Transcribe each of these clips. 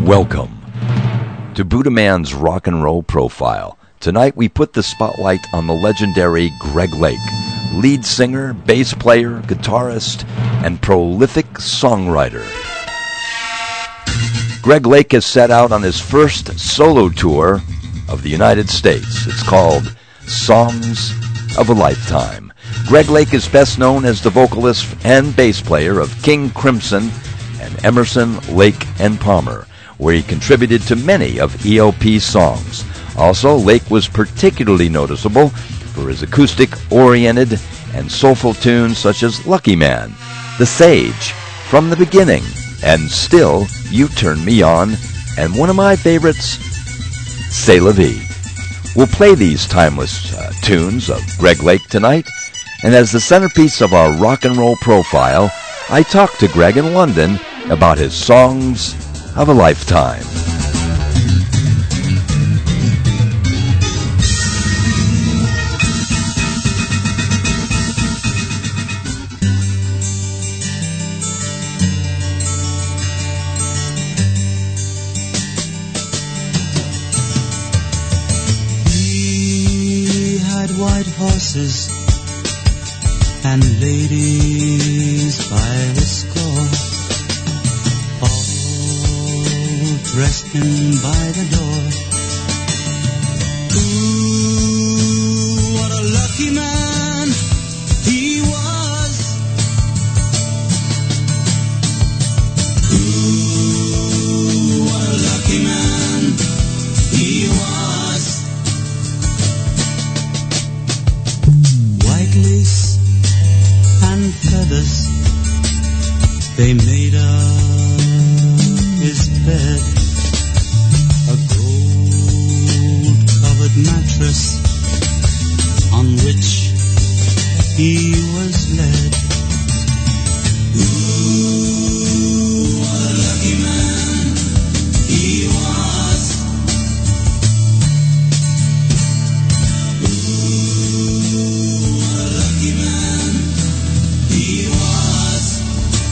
Welcome to Buddha Man's Rock and Roll Profile. Tonight we put the spotlight on the legendary Greg Lake, lead singer, bass player, guitarist, and prolific songwriter. Greg Lake has set out on his first solo tour of the United States. It's called Songs of a Lifetime. Greg Lake is best known as the vocalist and bass player of King Crimson and Emerson, Lake and Palmer, where he contributed to many of ELP's songs. Also, Lake was particularly noticeable for his acoustic-oriented and soulful tunes such as Lucky Man, The Sage, From the Beginning, and Still You Turn Me On, and one of my favorites, C'est La Vie. We'll play these timeless tunes of Greg Lake tonight, and as the centerpiece of our rock and roll profile, I talked to Greg in London about his songs of a lifetime. He had white horses and ladies by the score, dressed in by the door. Ooh, what a lucky man he was. Ooh, what a lucky man he was. White lace and feathers, they made up his bed. A gold-covered mattress on which he was led. Ooh, what a lucky man he was. Ooh, what a lucky man he was.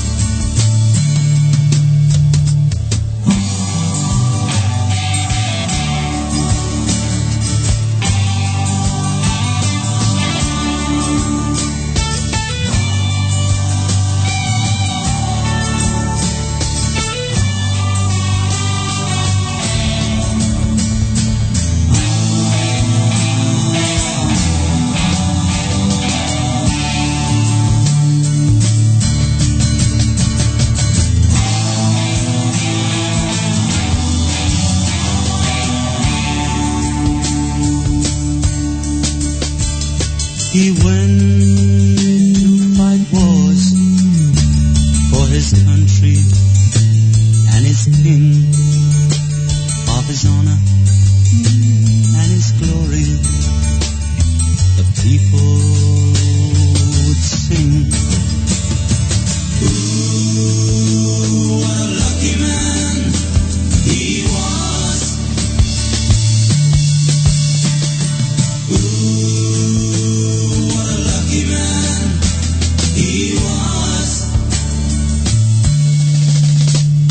He went to fight wars for his country and his king, of his honor and his glory. The people would sing. Ooh, what a lucky man he was. Ooh, he was.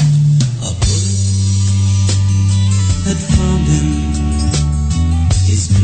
A bullet had found him, his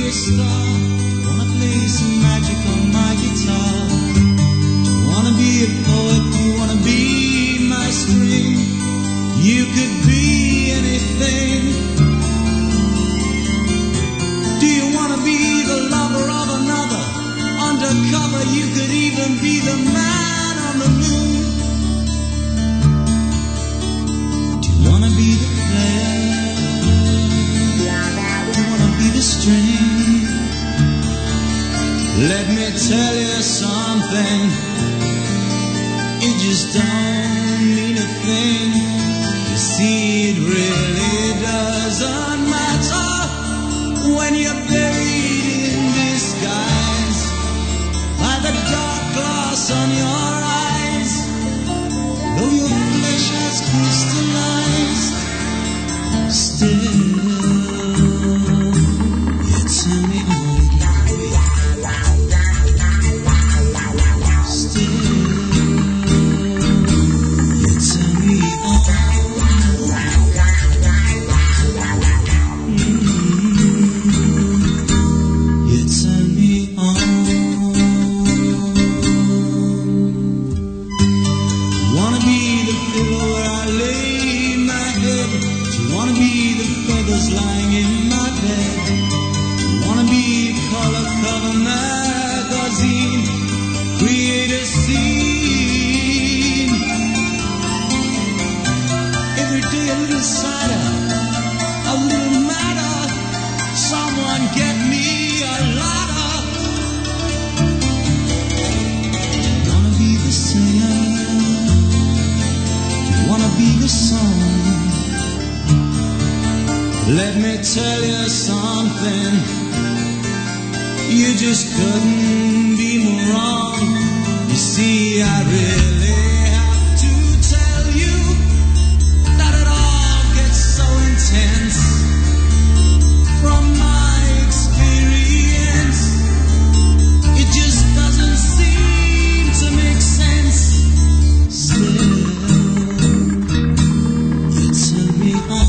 a star, wanna play some magic on my guitar. Wanna be a poet, you wanna be my string. You could be anything. Do you wanna be the lover of another? Undercover, you could even be the man on the moon. Do you wanna be the player? Do you wanna be the string? Let me tell you something. It just don't mean a thing. You see, it really doesn't matter when you're buried in disguise by the dark glass on your eyes. Though your flesh has crystallized, still you turn me on. Lying in my bed, wanna be a color cover magazine, create a scene. Every day a little sadder, a little madder. Someone get me a ladder. Wanna be the singer, wanna be the song. Let me tell you something, you just couldn't be more wrong. You see, I really have to tell you that it all gets so intense. From my experience, it just doesn't seem to make sense. Still, you turn me on.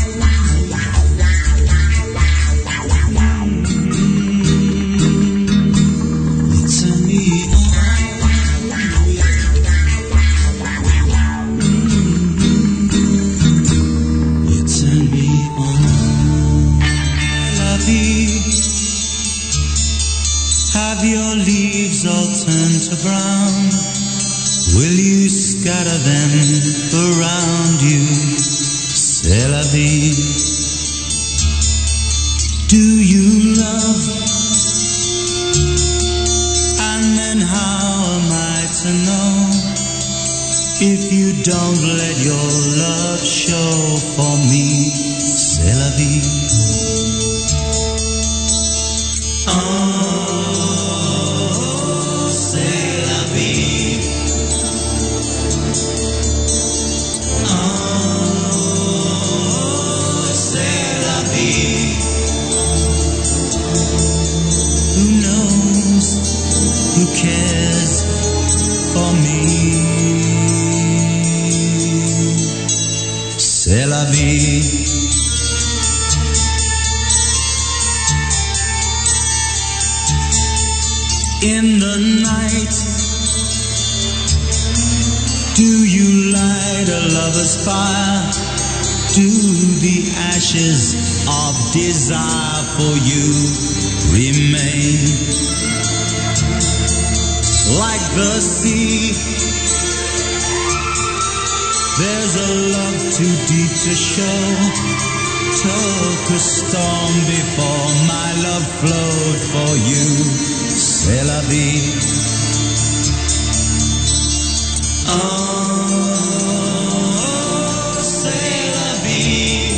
Have your leaves all turned to brown? Will you scatter them around you? C'est la vie. Do you love? And then how am I to know if you don't let your love show for me? C'est la vie. Who cares for me? C'est la vie. In the night, do you light a lover's fire? Do the ashes of desire for you remain? Like the sea, there's a love too deep to show. Took a storm before my love flowed for you. C'est la vie. Oh, c'est la vie.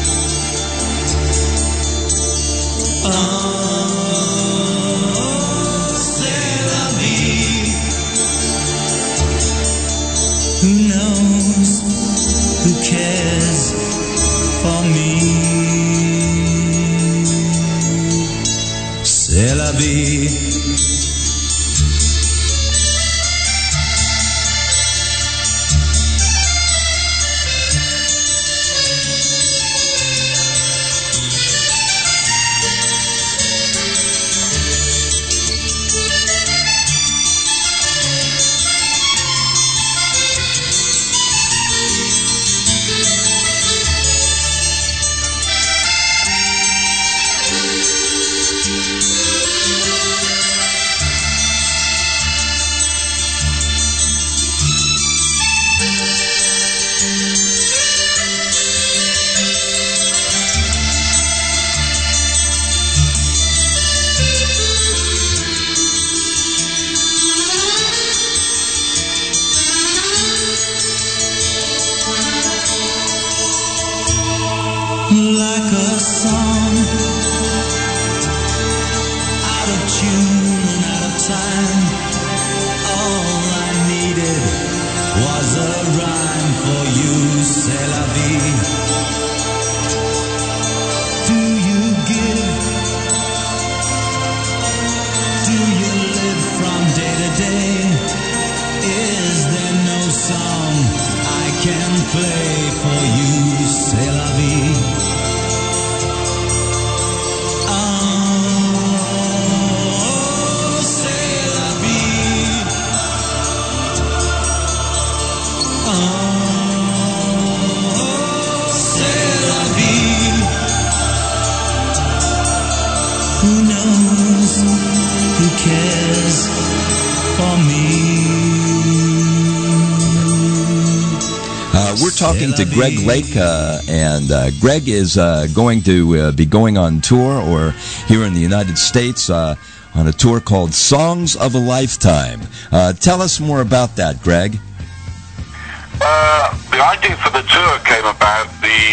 Oh. Who knows? Who cares for me? C'est la vie. Who knows? Who cares for me? We're talking to Greg Lake, and Greg is going to be going on tour, or here in the United States, on a tour called Songs of a Lifetime. Tell us more about that, Greg. The idea for the tour came about.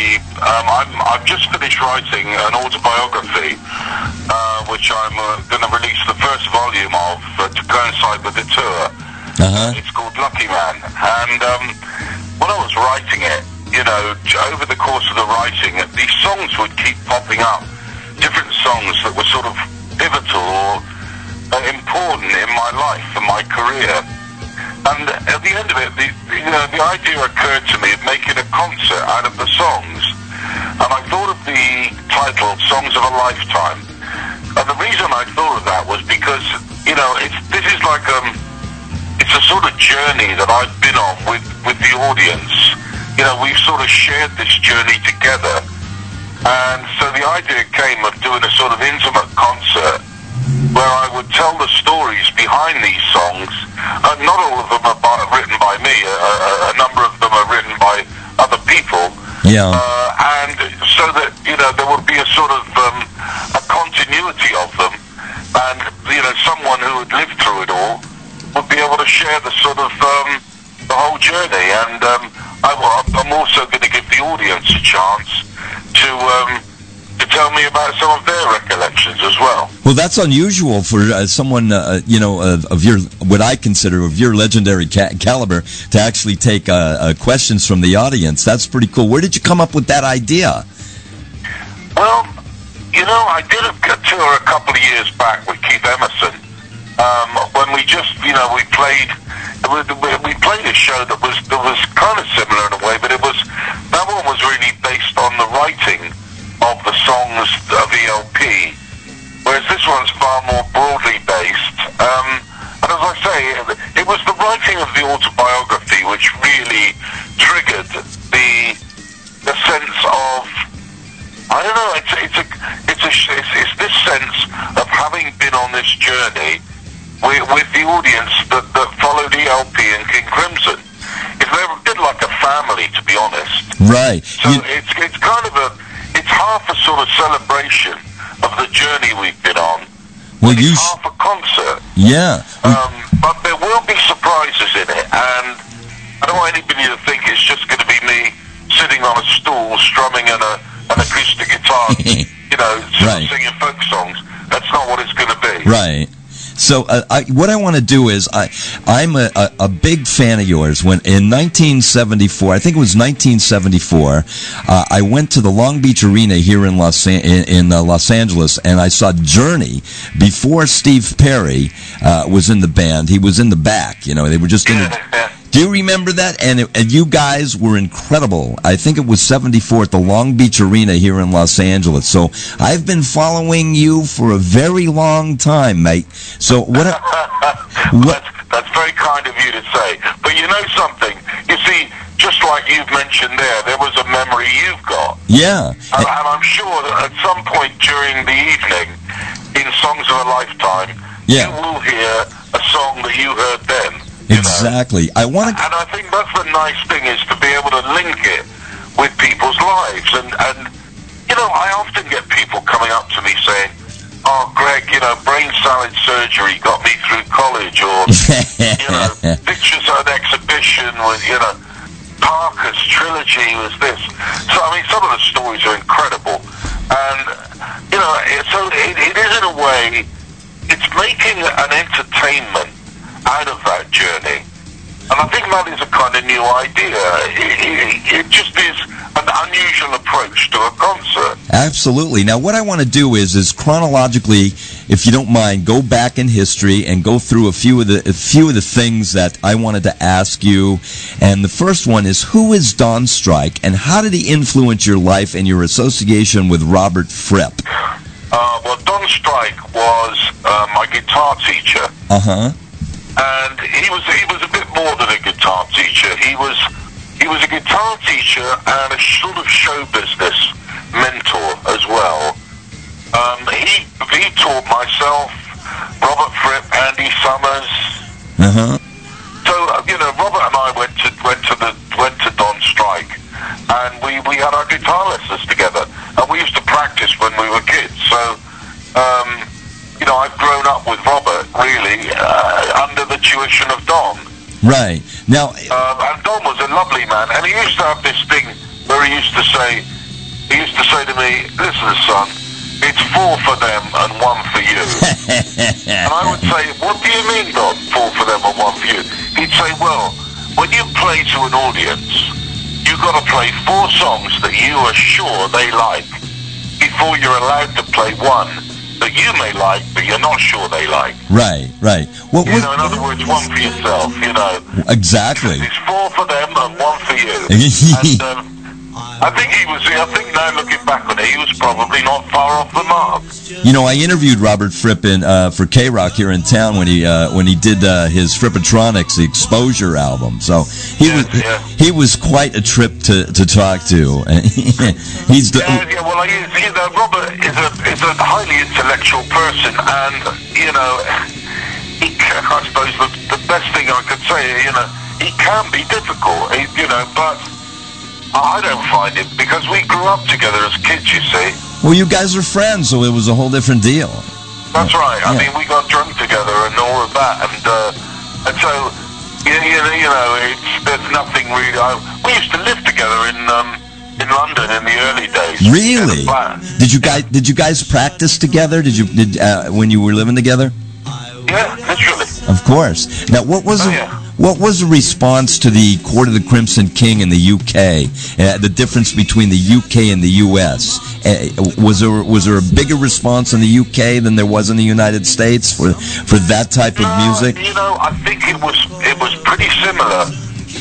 I've just finished writing an autobiography, which I'm going to release the first volume of to coincide with the tour. It's called Lucky Man, and when I was writing it, you know, over the course of the writing, these songs would keep popping up, different songs that were sort of pivotal or important in my life and my career. And at the end of it, the idea occurred to me of making a concert out of the songs. And I thought of the title, Songs of a Lifetime. And the reason I thought of that was because, you know, this is like it's a sort of journey that I've been on with the audience. You know, we've sort of shared this journey together. And so the idea came of doing a sort of intimate concert where I would tell the stories behind these songs. Not all of them are written by me. A number of them are written by other people. Yeah. And so that, you know, there would be a sort of a continuity of them. And, you know, someone who had lived through it all would be able to share the sort of the whole journey. And I'm also going to give the audience a chance to tell me about some of their recollections as well. Well, that's unusual for someone, you know, of your, what I consider of your legendary caliber, to actually take questions from the audience. That's pretty cool. Where did you come up with that idea? Well, you know, I did a tour a couple of years back with Keith Emerson, when we just, you know, we played a show that was kind of similar in a way, but that one was really based on the writing of the songs of the LP, whereas this one's far more broadly based. And as I say, it was the writing of the autobiography which really triggered the sense of, I don't know, it's this sense of having been on this journey with the audience that followed the LP and King Crimson. They're a bit like a family, to be honest. Right. So it's kind of it's half a sort of celebration of the journey we've been on. Well, it's half a concert. Yeah. But there will be surprises in it, and I don't want anybody to think it's just going to be me sitting on a stool strumming an acoustic guitar, you know, singing folk songs. That's not what it's going to be. Right. So what I want to do is, I'm a big fan of yours. When in 1974, I think it was 1974, I went to the Long Beach Arena here in Los Angeles, and I saw Journey before Steve Perry was in the band. He was in the back, you know. They were just in the. Do you remember that? And you guys were incredible. I think it was 74 at the Long Beach Arena here in Los Angeles. So I've been following you for a very long time, mate. So That's very kind of you to say. But you know something? You see, just like you've mentioned there was a memory you've got. Yeah. And I'm sure that at some point during the evening, in Songs of a Lifetime, you will hear a song that you heard then. Exactly. And I think that's the nice thing, is to be able to link it with people's lives. And you know, I often get people coming up to me saying, "Oh, Greg, you know, brain salad surgery got me through college," or you know, pictures at an exhibition with, you know, Parker's trilogy was this. So I mean, some of the stories are incredible, and you know, so it is in a way, it's making an entertainment out of that journey. And I think that is a kind of new idea. It just is an unusual approach to a concert. Absolutely. Now, what I want to do is chronologically, if you don't mind, go back in history and go through a few of the things that I wanted to ask you. And the first one is, who is Don Strike, and how did he influence your life and your association with Robert Fripp? Well, Don Strike was my guitar teacher. And he was a bit more than a guitar teacher. He was a guitar teacher and a sort of show business mentor as well. The he taught myself, Robert Fripp, Andy Summers. So Robert and I went to Don Strike, and we had our guitar lessons together, and we used to practice when we were kids. So I've grown up with Robert really under the tuition of Don. Right. Now, and Don was a lovely man, and he used to have this thing where he used to say to me, "Listen, son, it's 4 for them and 1 for you." And I would say, "What do you mean, Don? 4 for them and 1 for you?" He'd say, "Well, when you play to an audience, you've got to play 4 songs that you are sure they like before you're allowed to play 1 that you may like, but you're not sure they like." Right. In other words, 1 for yourself, Exactly. It's 4 for them and 1 for you. And I think now looking back on it, he was probably not far off the mark. I interviewed Robert Fripp for K-Rock here in town when he did his Frippatronics, the Exposure album. So he was quite a trip to talk to. He's Robert is a highly intellectual person, and I suppose the best thing I could say, he can be difficult, but I don't find it, because we grew up together as kids, you see. Well, you guys are friends, so it was a whole different deal. That's right. I mean, we got drunk together and all of that, and so there's nothing really. We used to live together in London in the early days. Really? Did you guys practice together? When you were living together? Yeah, literally. Of course. Now, what was the response to the Court of the Crimson King in the UK? The difference between the UK and the US? Was there a bigger response in the UK than there was in the United States for that type of music? I think it was pretty similar.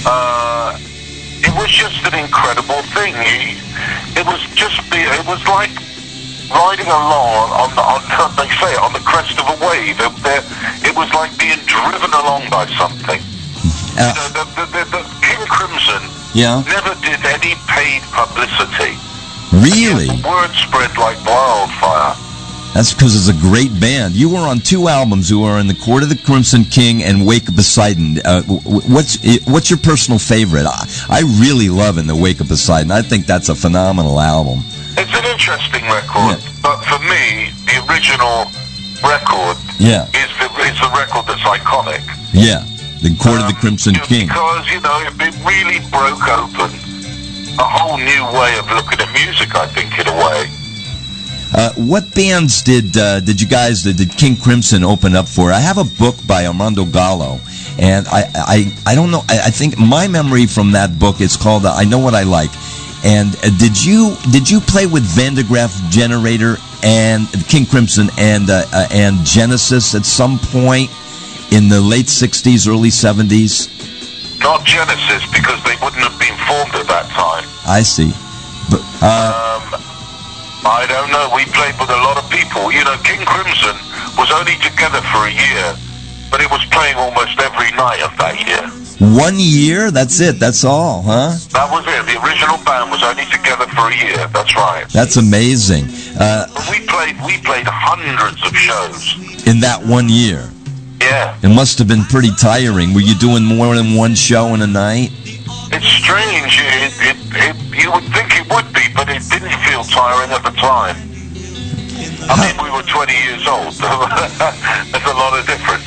It was just an incredible thing. It was like riding along on the crest of a wave. It was like being driven along by something. The King Crimson never did any paid publicity. Really? The word spread like wildfire. That's because it's a great band. You were on 2 albums. You were in the Court of the Crimson King and Wake of Poseidon. What's your personal favorite? I really love In the Wake of Poseidon. I think that's a phenomenal album. It's an interesting record, but for me, the original record is the record that's iconic. Yeah, the Court of the Crimson King. Because, it really broke open a whole new way of looking at music, I think, in a way. What bands did King Crimson open up for? I have a book by Armando Gallo, and I don't know. I think my memory from that book is called I Know What I Like. And did you play with Van de Graaff Generator and King Crimson and Genesis at some point in the late 60s, early 70s? Not Genesis, because they wouldn't have been formed at that time. I see. But I don't know. We played with a lot of people. King Crimson was only together for a year, but it was playing almost every night of that year. 1 year? That's it? That's all, huh? That was it. The original band was only together for a year. That's right. That's amazing. We played hundreds of shows. In that 1 year? Yeah. It must have been pretty tiring. Were you doing more than one show in a night? It's strange. You would think it would be, but it didn't feel tiring at the time. I mean, we were 20 years old. There's a lot of difference.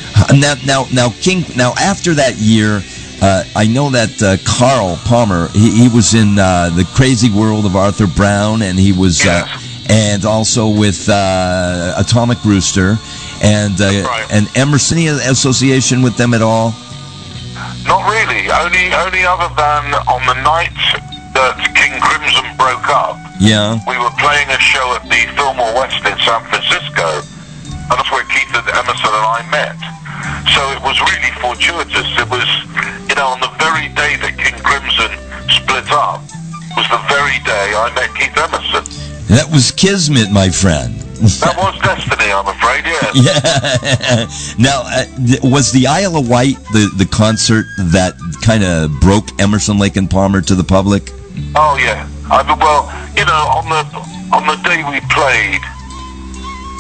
Now, after that year, I know that Carl Palmer, he was in the Crazy World of Arthur Brown, and he was, and also with Atomic Rooster, and Emerson. Any association with them at all? Not really. Only other than on the night that King Crimson broke up. Yeah. We were playing a show at the Fillmore West in San Francisco, and that's where Keith Emerson and I met. So it was really fortuitous. It was, on the very day that King Crimson split up, was the very day I met Keith Emerson. That was kismet, my friend. That was destiny, I'm afraid, yes. Yeah. Now, was the Isle of Wight the concert that kind of broke Emerson, Lake and Palmer to the public? Oh, yeah. On the day we played,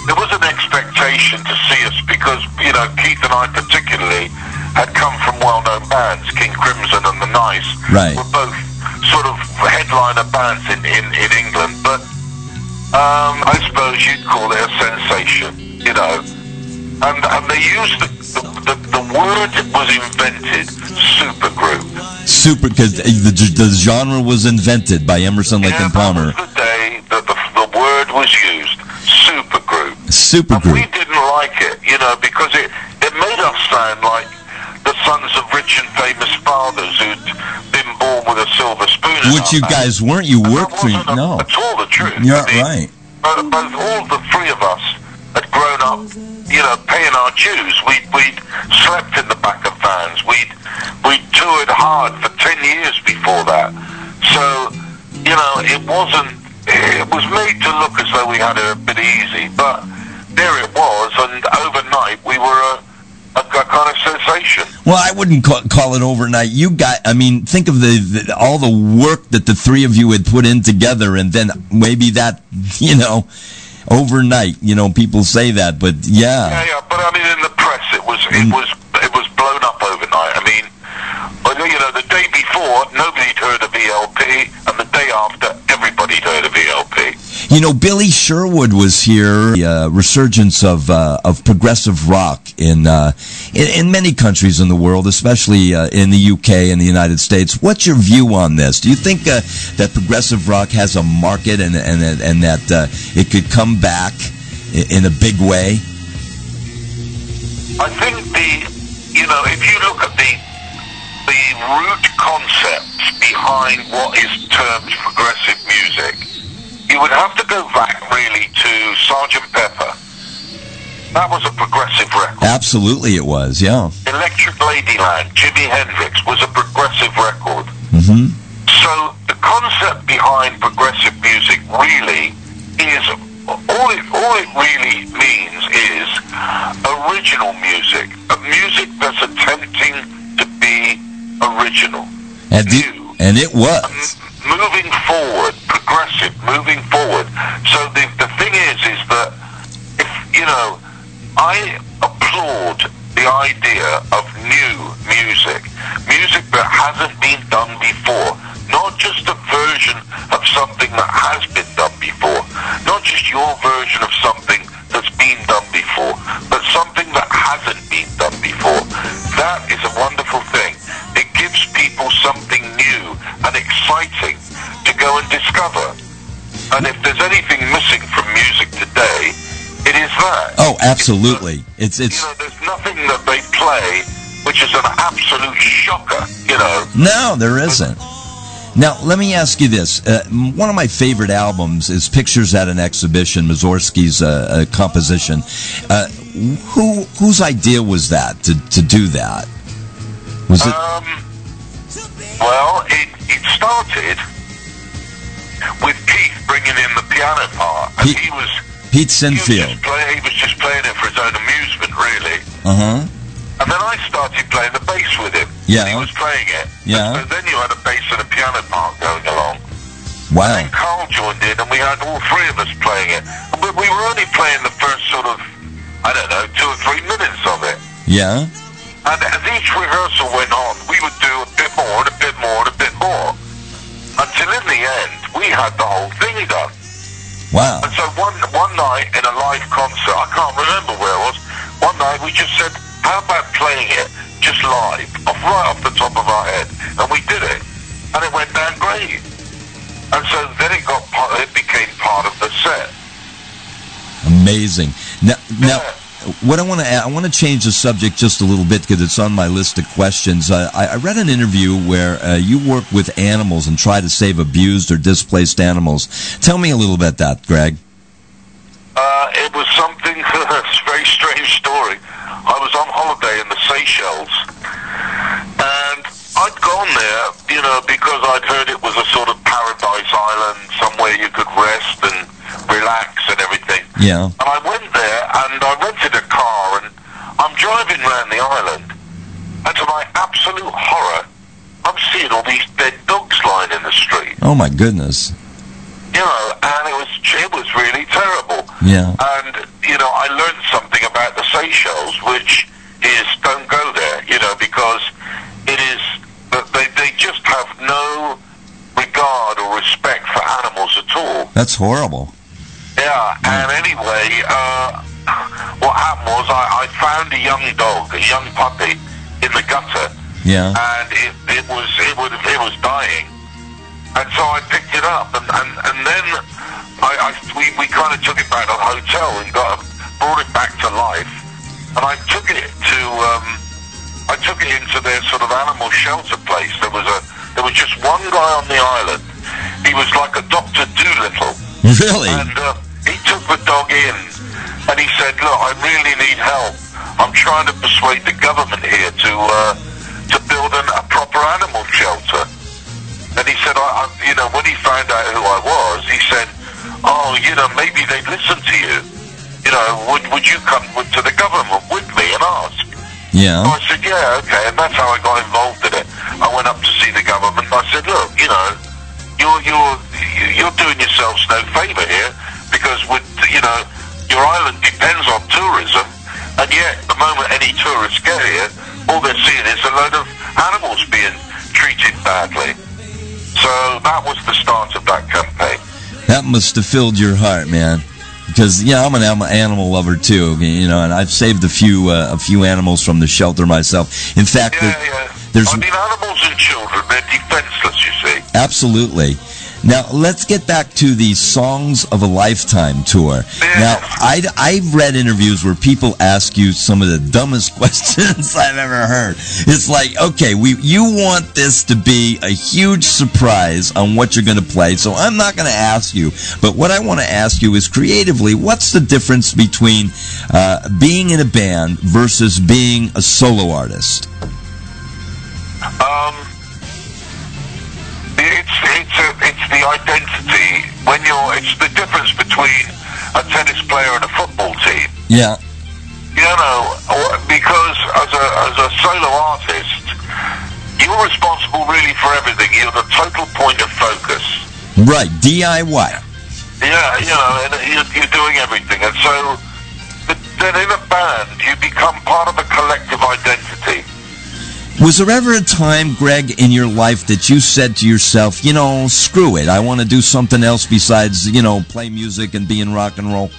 there was an expectation to see us because, you know, Keith and I particularly had come from well-known bands. King Crimson and The Nice Right. were both sort of headliner bands in England, but I suppose you'd call it a sensation, you know. And they used the word that was invented, supergroup. Super, because the genre was invented by Emerson, Lake and Palmer. That was the day that the word was used, supergroup. And Supergroup. we didn't like it, you know, because it made us sound like the sons of rich and famous fathers who'd been born with a silver spoon in Which our you mouth. guys weren't. You worked for... That wasn't No. at all the truth. You're I mean, right. Both all the three of us had grown up, you know, paying our dues. We'd slept in the back of vans. We'd toured hard for 10 years before that. So, you know, it was made to look as though we had it a bit easy, but there it was, and overnight we were a kind of sensation. Well, I wouldn't call it overnight. You got, I mean, think of all the work that the three of you had put in together, and then maybe that, you know, overnight, you know, people say that, but yeah. Yeah, but I mean, in the press, it was blown up overnight. I mean, you know, the day before, nobody'd heard of ELP, and the day after, everybody'd heard of ELP. You know, Billy Sherwood was here. The resurgence of progressive rock in many countries in the world, especially in the UK and the United States. What's your view on this? Do you think that progressive rock has a market and that it could come back in a big way? I think you know, if you look at the root concepts behind what is termed progressive music, you would have to go back really to Sgt. Pepper. That was a progressive record. Absolutely it was, yeah. Electric Ladyland, Jimi Hendrix was a progressive record. Mm-hmm. So the concept behind progressive music really is, all it really means is original music. A music that's attempting to be original. And it was. Moving forward, progressive, moving forward. So the thing is that, if, you know, I applaud the idea of new music that hasn't been done before, not just a version of something that has been done before, not just your version of something that's been done before, but something that hasn't been done before. That is a wonderful thing. It gives people something new and exciting to go and discover. And if there's anything missing from music today, it is that. Oh, absolutely. It's you know, there's nothing that they play which is an absolute shocker, you know. No, there isn't. Now, let me ask you this. One of my favorite albums is Pictures at an Exhibition, Mussorgsky's composition. Whose idea was that, to do that? Was it... Well, it started with Keith bringing in the piano part. And Pete Sinfield. He was just playing it for his own amusement, really. Uh-huh. And then I started playing the bass with him. Yeah. He was playing it. Yeah. And so then you had a bass and a piano part going along. Wow. And then Carl joined in, and we had all three of us playing it. But we were only playing the first sort of, I don't know, 2 or 3 minutes of it. Yeah. And as each rehearsal went on, we would do a bit more and a bit more and a bit more. Until in the end, we had the whole thing done. Wow. And so one night in a live concert, I can't remember where it was, one night we just said, how about playing it just live, right off the top of our head? And we did it. And it went down great. And so then it became part of the set. Amazing. Now, what I want to change the subject just a little bit because it's on my list of questions. I read an interview where you work with animals and try to save abused or displaced animals. Tell me a little bit about that, Greg. It was something, a very strange story. I was on holiday in the Seychelles, and I'd gone there, you know, because I'd heard it was a sort of paradise island, somewhere you could rest and relax and everything. Yeah. And I went there, and I rented a car, and I'm driving around the island, and to my absolute horror, I'm seeing all these dead dogs lying in the street. Oh, my goodness. You know, and it was really terrible. Yeah. And, you know, Seychelles, which is don't go there, because it is they just have no regard or respect for animals at all. That's horrible. Yeah, and anyway, what happened was I found a young dog, a young puppy, in the gutter. Yeah. And it was dying, and so I picked it up, and then we kind of took it back to the hotel and brought it back to life, and I took it into their sort of animal shelter place. There was just one guy on the island. He was like a Dr. Dolittle. Really? And he took the dog in, and he said, "Look, I really need help. I'm trying to persuade the government here to build a proper animal shelter." And he said, when he found out who I was, he said, "Oh, maybe they'd listen to you. Would you come to the government with me and ask?" Yeah. So I said, "Yeah, okay," and that's how I got involved in it. I went up to see the government, and I said, "Look, you're doing yourselves no favour here, because your island depends on tourism, and yet the moment any tourists get here, all they're seeing is a load of animals being treated badly." So that was the start of that campaign. That must have filled your heart, man. Because I'm an animal lover too, and I've saved a few animals from the shelter myself. In fact, there's animals and children, they're defenseless, you see. Absolutely. Now, let's get back to the Songs of a Lifetime tour. Yeah. Now, I've read interviews where people ask you some of the dumbest questions I've ever heard. It's like, okay, you want this to be a huge surprise on what you're going to play, so I'm not going to ask you. But what I want to ask you is, creatively, what's the difference between being in a band versus being a solo artist? It's the identity. It's the difference between a tennis player and a football team. Yeah. Because as a solo artist, you're responsible really for everything. You're the total point of focus. Right, DIY. Yeah, and you're doing everything. And so then in a band, you become part of a collective identity. Was there ever a time, Greg, in your life that you said to yourself, screw it, I want to do something else besides, play music and be in rock and roll?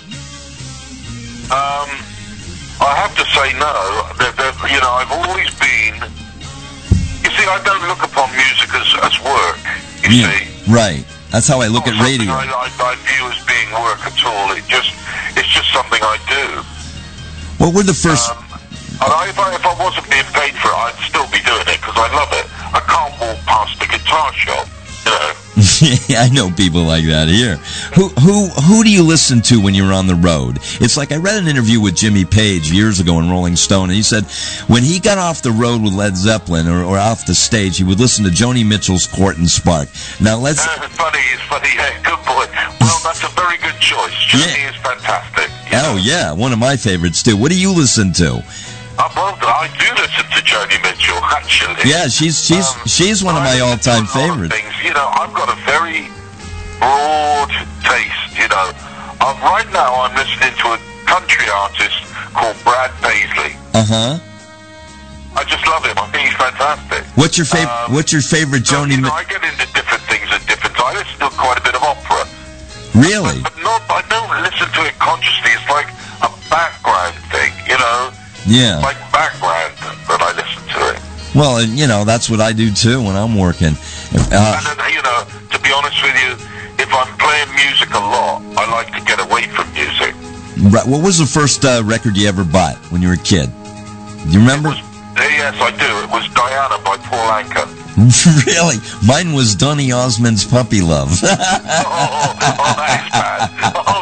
I have to say no. I've always been... You see, I don't look upon music as work, you see. Right. That's how I look at radio. I view as being work at all. It's just something I do. What were the first... if I wasn't being paid for it, I'd still be doing it because I love it. I can't walk past the guitar shop, Yeah, I know people like that here. Who do you listen to when you're on the road? It's like I read an interview with Jimmy Page years ago in Rolling Stone, and he said when he got off the road with Led Zeppelin or off the stage, he would listen to Joni Mitchell's Court and Spark. Now let's... It's funny. Yeah, good boy. Well, that's a very good choice. Joni is fantastic. Oh, yeah, one of my favorites, too. What do you listen to? I do listen to Joni Mitchell, actually. Yeah, she's one of my all-time favorites. I've got a very broad taste, right now I'm listening to a country artist called Brad Paisley. Uh-huh. I just love him. I think he's fantastic. What's your favorite Joni Mitchell? I get into different things at different times. I listen to quite a bit of opera. Really? But I don't listen to it consciously. It's like a background thing, Yeah. Like background that I listen to it. Well, that's what I do too when I'm working. And then, to be honest with you, if I'm playing music a lot, I like to get away from music. Right. What was the first record you ever bought when you were a kid? Do you remember? Yes, I do. It was Diana by Paul Anka. Really? Mine was Donny Osmond's Puppy Love. oh, that is bad. Oh,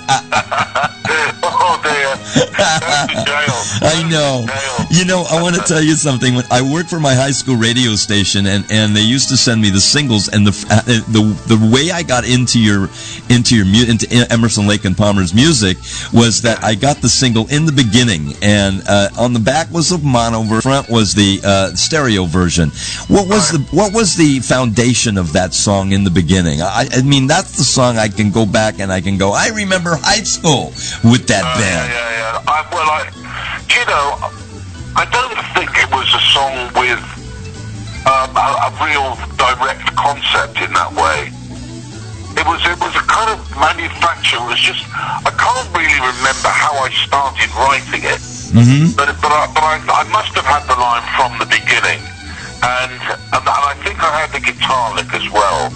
dear. Oh, dear. Go to jail. I know. I want to tell you something. When I worked for my high school radio station, and they used to send me the singles, and the way I got into Emerson, Lake and Palmer's music was that I got the single in the beginning, and on the back was the mono, front was the stereo version. What was the foundation of that song in the beginning? I mean, that's the song I can go back and I can go, I remember high school with that band. Yeah. you know, I don't think it was a song with a real direct concept in that way. It was a kind of manufacture. It was just, I can't really remember how I started writing it. Mm-hmm. But I must have had the line from the beginning, and I think I had the guitar lick as well.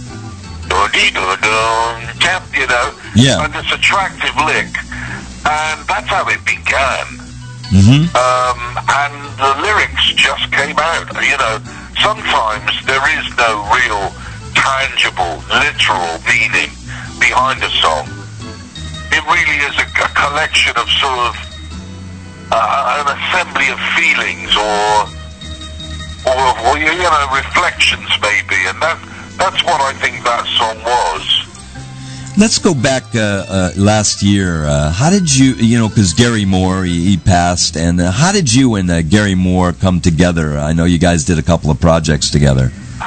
You know, Yeah. and this attractive lick, and that's how it began. Mm-hmm. And the lyrics just came out. You know, sometimes there is no real, tangible, literal meaning behind a song. It really is a collection of sort of an assembly of feelings or you know, reflections maybe, and that's what I think that song was. Let's go back last year. How did you know, because Gary Moore, he passed, and how did you and Gary Moore come together? I know you guys did a couple of projects together.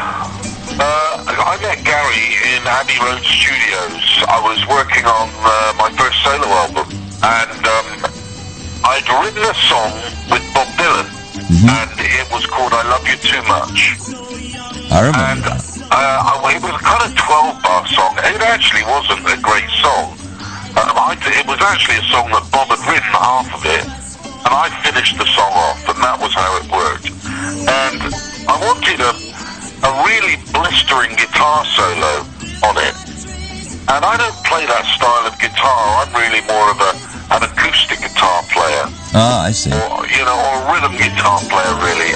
I met Gary in Abbey Road Studios. I was working on my first solo album, and I'd written a song with Bob Dylan, and it was called I Love You Too Much. I remember And that. it was a kind of 12-bar song. It actually wasn't a great song. It was actually a song that Bob had written half of it, and I finished the song off, and that was how it worked. And I wanted a really blistering guitar solo on it. And I don't play that style of guitar. I'm really more of an acoustic guitar player. Ah, I see. Or a rhythm guitar player, really.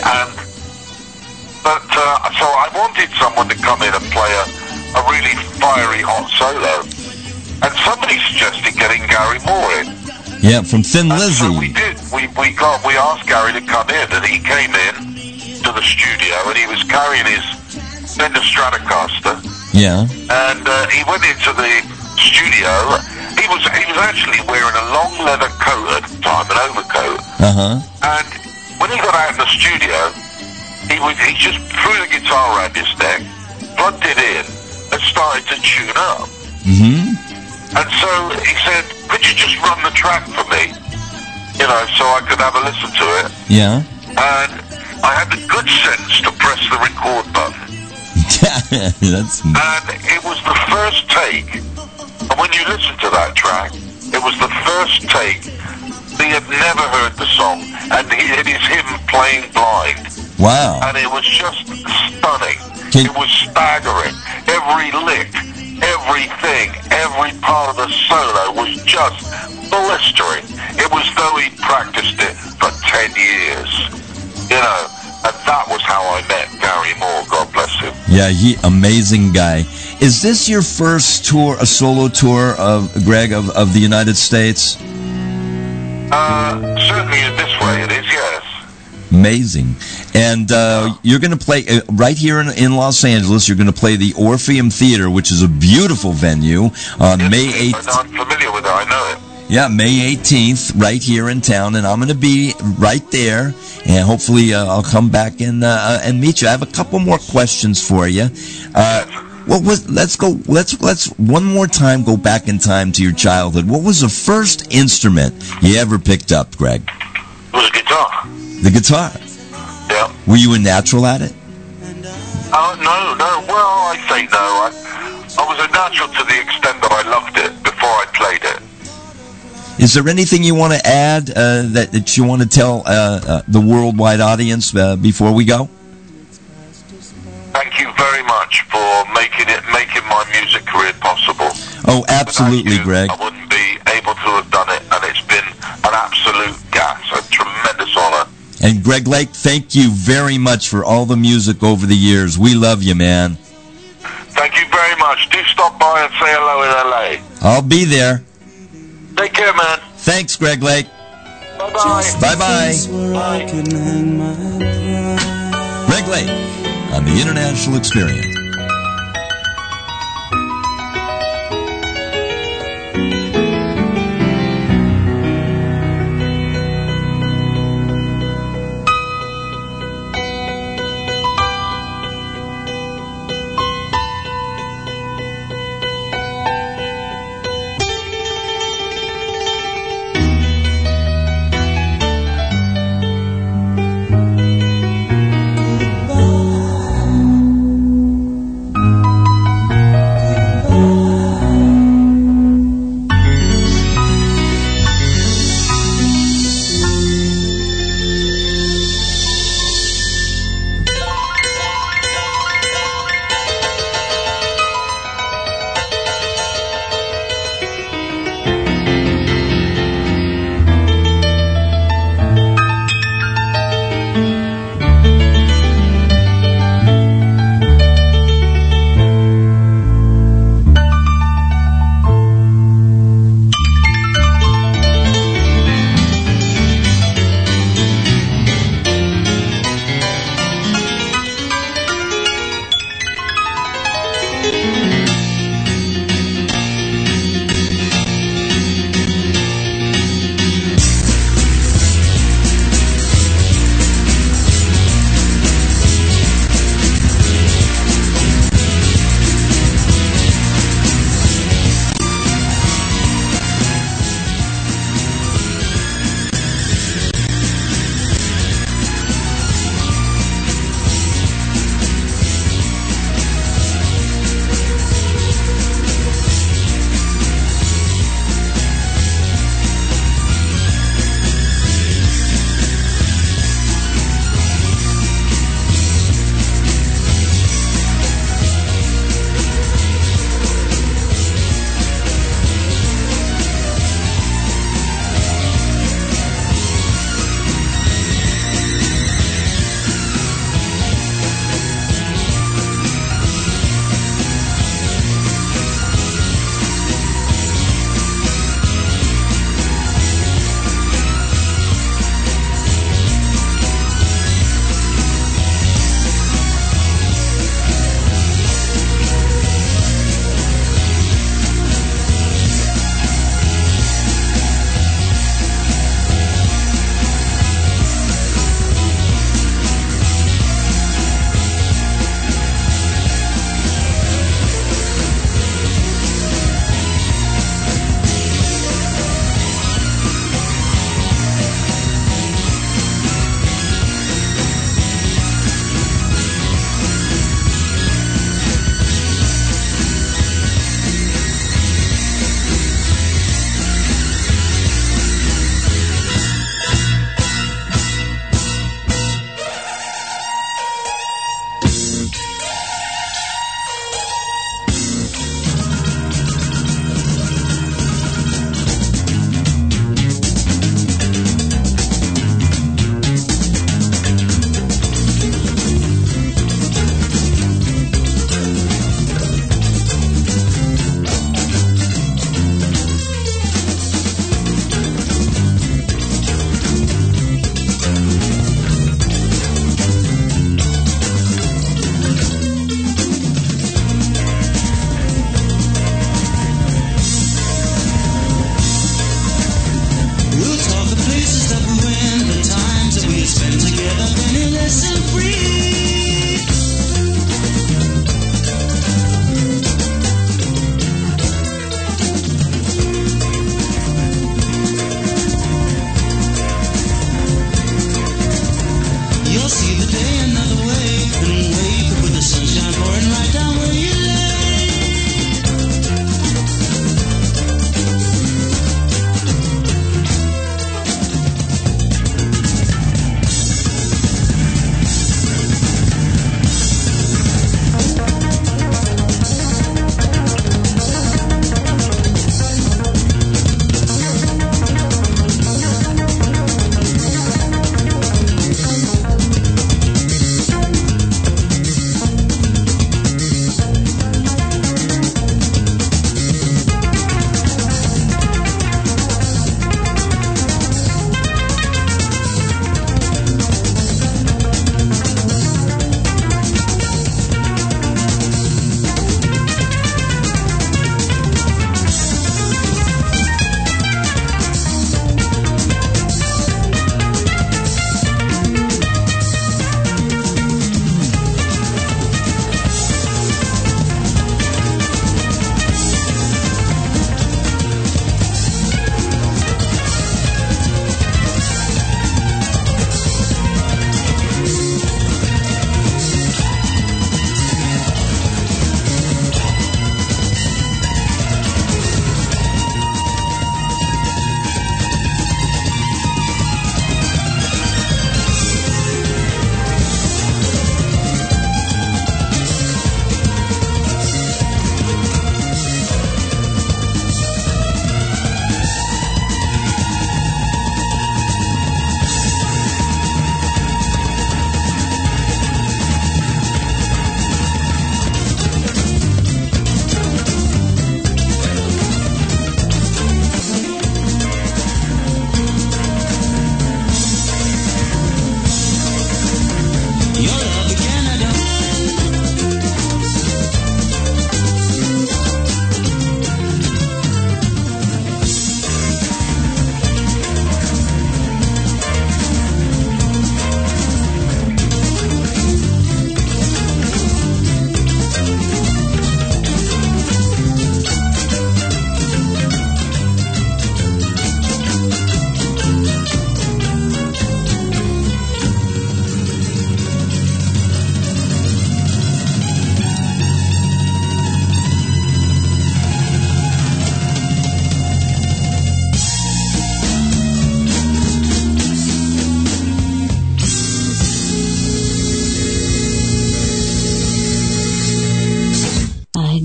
But so I wanted someone to come in and play a really fiery, hot solo. And somebody suggested getting Gary Moore in. Yeah, from Thin And Lizzy. so we did. We asked Gary to come in, and he came in to the studio, and he was carrying his Fender Stratocaster. Yeah. And he went into the studio. He was actually wearing a long leather coat at the time, an overcoat. Uh-huh. And when he got out in the studio, he just threw the guitar around his neck, plugged it in, and started to tune up. Mm-hmm. And so he said, could you just run the track for me? You know, so I could have a listen to it. Yeah. And I had the good sense to press the record button. That's... And it was the first take. And when you listen to that track, it was the first take. He had never heard the song. And it is him playing blind. Wow. And it was just stunning. Can- It was staggering. Every lick, everything, every part of the solo was just blistering. It was though he practiced it for 10 years. You know, and that was how I met Gary Moore, God bless him. Yeah, amazing guy. Is this your first tour, a solo tour of Greg of the United States? Certainly in this way it is, yes. Amazing. And you're going to play right here in Los Angeles. You're going to play the Orpheum Theater, which is a beautiful venue, on May 8th. I'm familiar with it, I know it. Yeah, May 18th, right here in town, and I'm going to be right there, and hopefully I'll come back and meet you. I have a couple more questions for you. Let's one more time go back in time to your childhood. What was the first instrument you ever picked up, Greg? It was a guitar. The guitar. Yeah. Were you a natural at it? No. Well, I say no. I was a natural to the extent that I loved it before I played it. Is there anything you want to add that you want to tell the worldwide audience before we go? Thank you very much for making my music career possible. Oh, absolutely, Without you, Greg. I wouldn't be able to have done it, and it's been an absolute gas, a tremendous honor. And Greg Lake, thank you very much for all the music over the years. We love you, man. Thank you very much. Do stop by and say hello in LA. I'll be there. Take care, man. Thanks, Greg Lake. Bye-bye. Bye-bye. Where I can hang my pride. Greg Lake on the International Experience.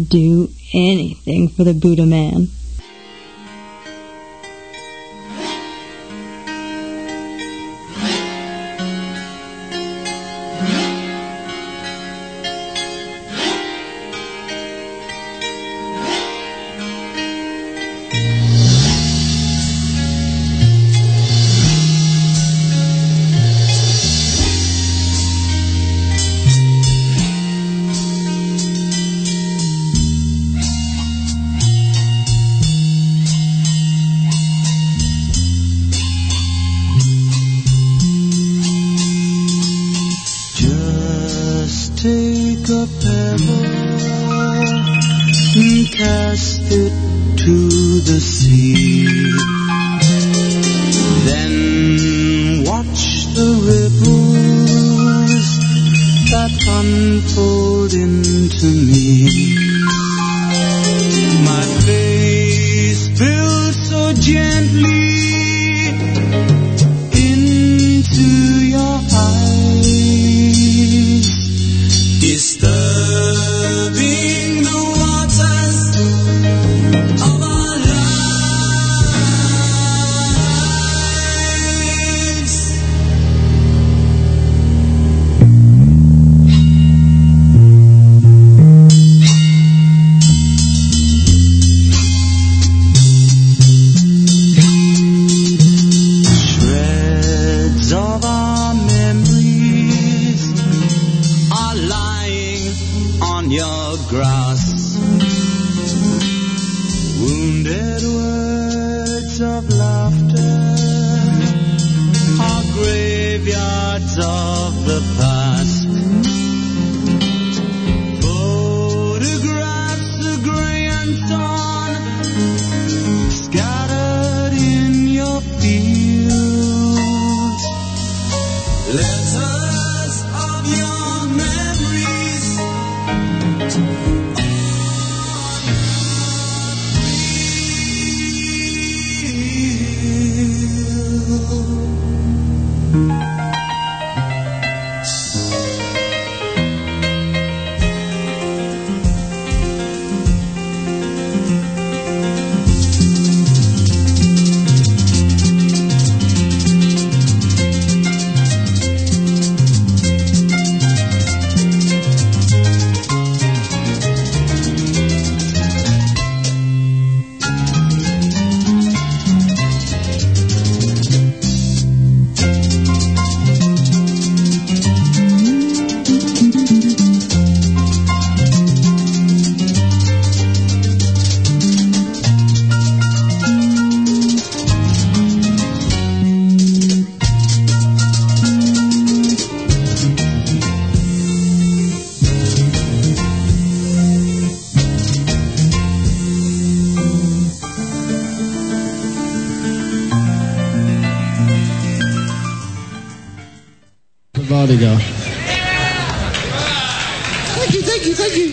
I'd do anything for the Buddha man. Cast it to the sea, then watch the ripples that unfold into me. My face built so gently into your eyes, disturbing the waters of our lives. Shreds of our memories are lying on your grass. Wounded words of laughter are graveyards of the past. Photographs of grey and torn, scattered in your fields. Letters of your memories. Go. Thank you.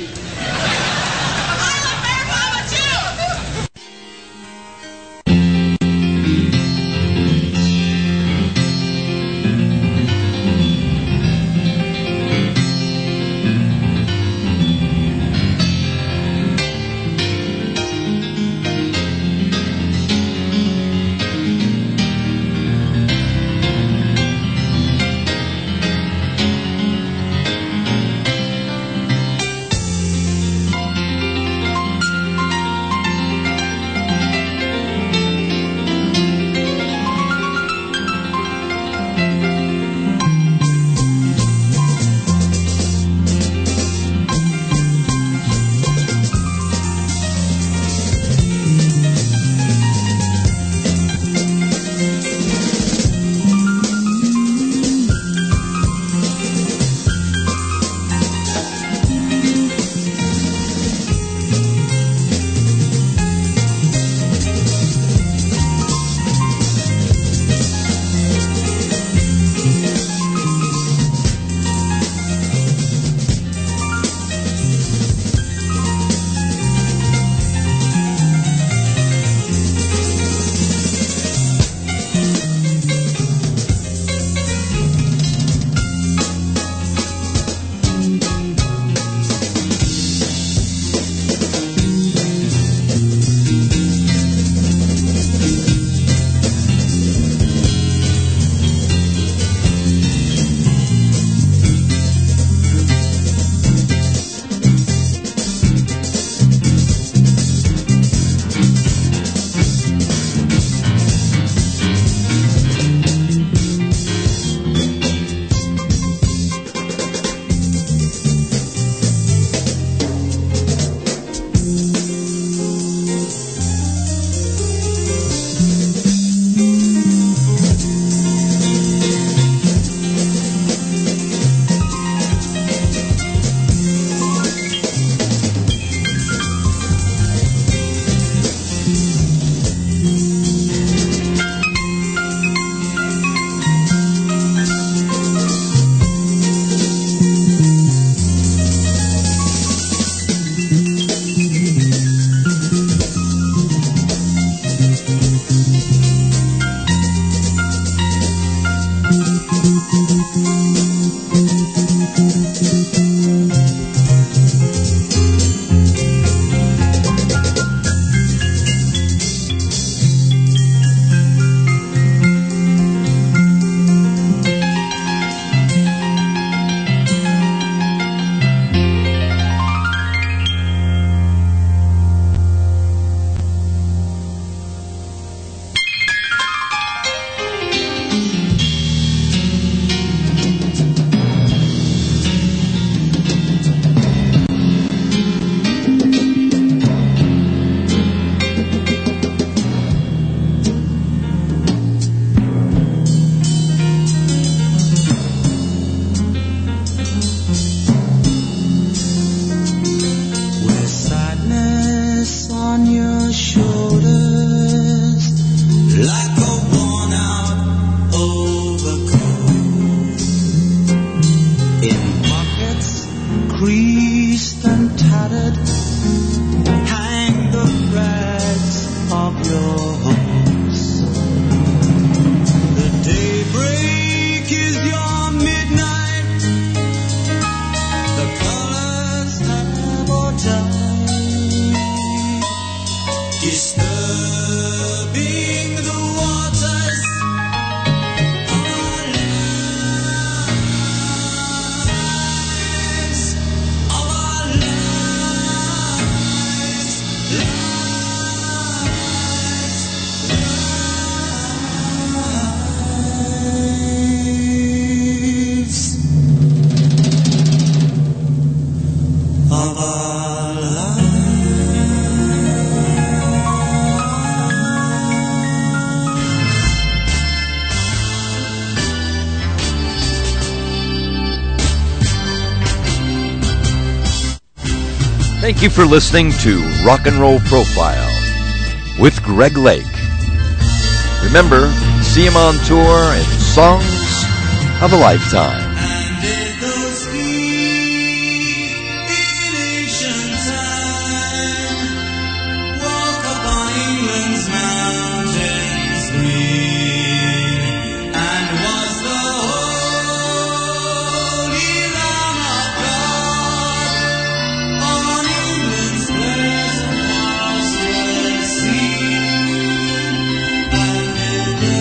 Thank you for listening to Rock and Roll Profile with Greg Lake. Remember, see him on tour in Songs of a Lifetime. And it goes sweet in ancient time. Walk upon England's mountains green, and was the holy Lamb of God on England's pleasant pastures seen, and in the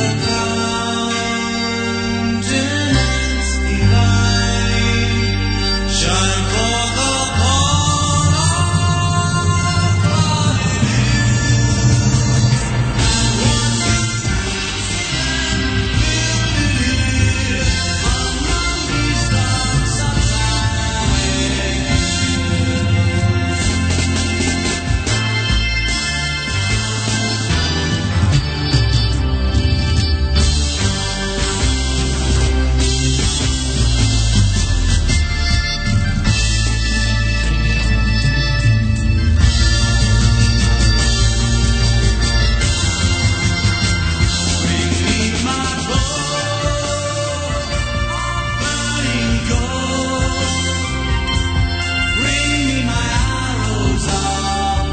countenance divine shine forth upon our body. Bring me my bow of burning gold. Bring me my arrows of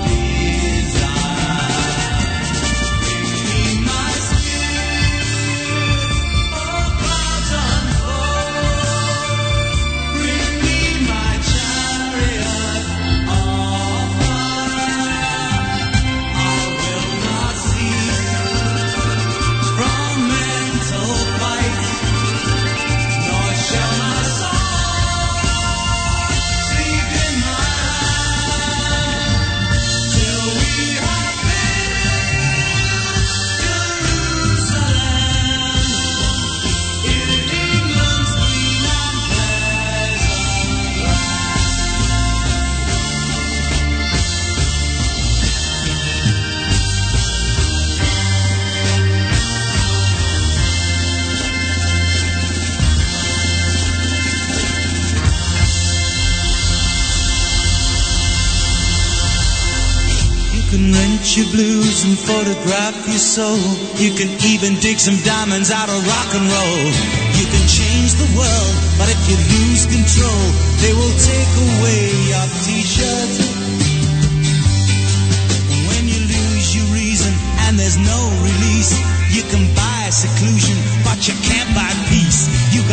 desire. Bring me my spear of clouds unfold. Bring me my chariot of fire. I will not cease from mental fight, nor shall my soul sleep in my hand, till we have built Jerusalem in England's green and pleasant You can rent your blues and photograph your soul. You can even dig some diamonds out of rock and roll. You can change the world, but if you lose control, they will take away your t-shirt. When you lose your reason and there's no release, you can buy seclusion, but you can't buy peace. You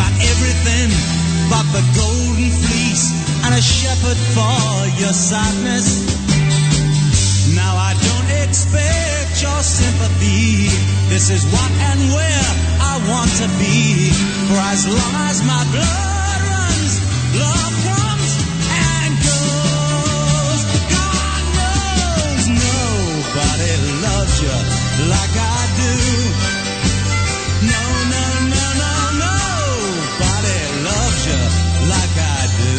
but the golden fleece and a shepherd for your sadness. Now I don't expect your sympathy. This is what and where I want to be. For as long as my blood runs, love comes and goes. God knows nobody loves you like I do. No, no, no, no, nobody loves you like I do.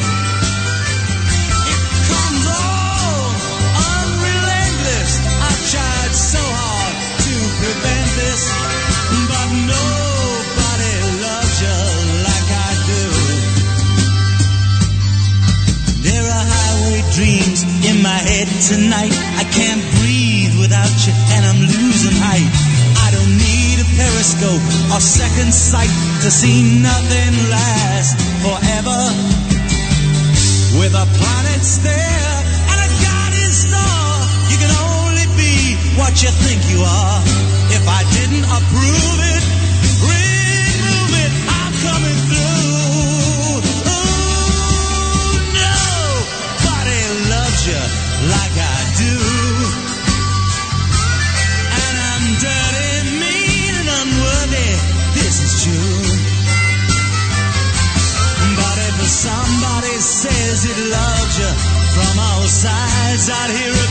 It comes on unrelentless. I've tried so hard to prevent this, but nobody loves you like I do. There are highway dreams in my head tonight. I can't breathe without you and I'm losing height. I don't need a periscope or second sight to see nothing last forever. With a planet there and a guiding star, you can only be what you think you are. If I didn't approve it, remove it, I'm coming through. Ooh, nobody loves you like I do. And I'm dirty, mean, and unworthy, this is true. But if somebody says it loves you from all sides, I'd hear